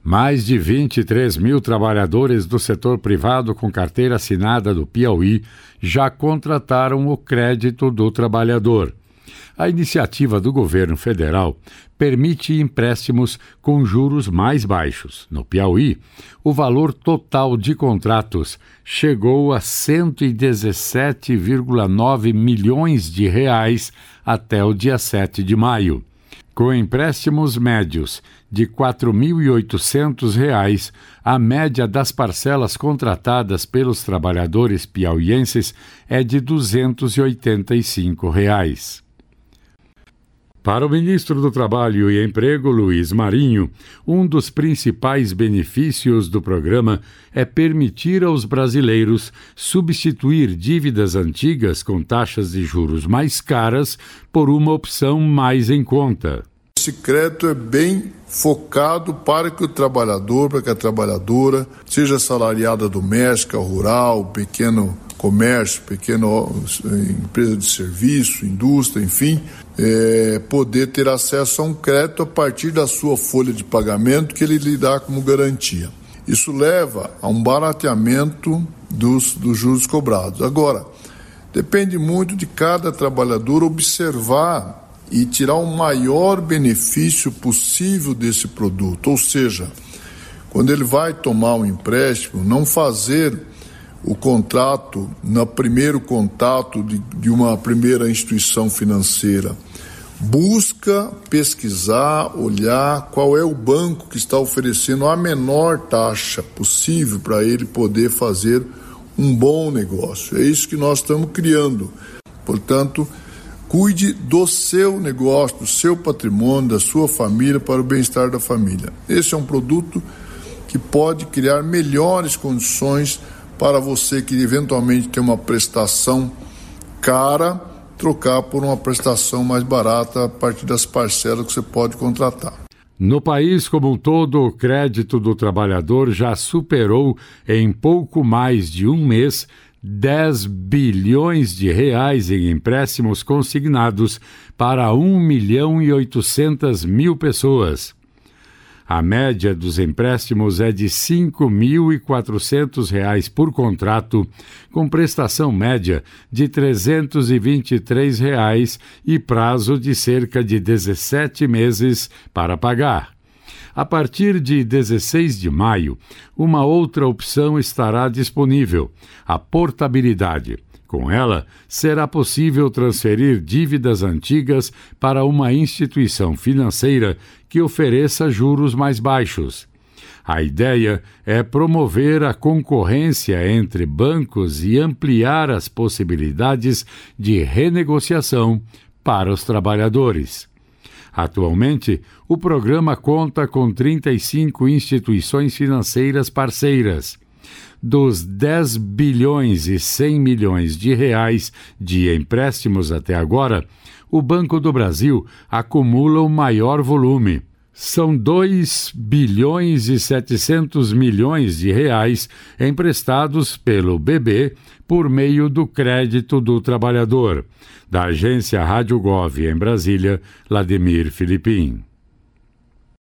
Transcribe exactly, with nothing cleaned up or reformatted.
Mais de vinte e três mil trabalhadores do setor privado com carteira assinada do Piauí já contrataram o crédito do trabalhador. A iniciativa do governo federal permite empréstimos com juros mais baixos. No Piauí, o valor total de contratos chegou a cento e dezessete vírgula nove milhões de reais até o dia sete de maio. Com empréstimos médios de quatro mil e oitocentos reais, a média das parcelas contratadas pelos trabalhadores piauienses é de duzentos e oitenta e cinco reais. Para o ministro do Trabalho e Emprego, Luiz Marinho, um dos principais benefícios do programa é permitir aos brasileiros substituir dívidas antigas com taxas de juros mais caras por uma opção mais em conta. Esse crédito é bem focado para que o trabalhador, para que a trabalhadora, seja assalariada doméstica, rural, pequeno comércio, pequena empresa de serviço, indústria, enfim, é, poder ter acesso a um crédito a partir da sua folha de pagamento que ele lhe dá como garantia. Isso leva a um barateamento dos, dos juros cobrados. Agora, depende muito de cada trabalhador observar e tirar o maior benefício possível desse produto. Ou seja, quando ele vai tomar um empréstimo, não fazer o contrato no primeiro contato de, de uma primeira instituição financeira. Busca pesquisar, olhar qual é o banco que está oferecendo a menor taxa possível para ele poder fazer um bom negócio. É isso que nós estamos criando. Portanto, cuide do seu negócio, do seu patrimônio, da sua família, para o bem-estar da família. Esse é um produto que pode criar melhores condições para você que eventualmente tem uma prestação cara, trocar por uma prestação mais barata a partir das parcelas que você pode contratar. No país como um todo, o crédito do trabalhador já superou em pouco mais de um mês dez bilhões de reais em empréstimos consignados para um milhão e oitocentas mil pessoas. A média dos empréstimos é de cinco mil e quatrocentos reais por contrato, com prestação média de trezentos e vinte e três reais e prazo de cerca de dezessete meses para pagar. A partir de dezesseis de maio, uma outra opção estará disponível, a portabilidade. Com ela, será possível transferir dívidas antigas para uma instituição financeira que ofereça juros mais baixos. A ideia é promover a concorrência entre bancos e ampliar as possibilidades de renegociação para os trabalhadores. Atualmente, o programa conta com trinta e cinco instituições financeiras parceiras. Dos dez bilhões e cem milhões de reais de empréstimos até agora, o Banco do Brasil acumula o maior volume. São dois bilhões e setecentos milhões de reais emprestados pelo B B por meio do crédito do trabalhador. Da agência Rádio Gov em Brasília, Lademir Filipim.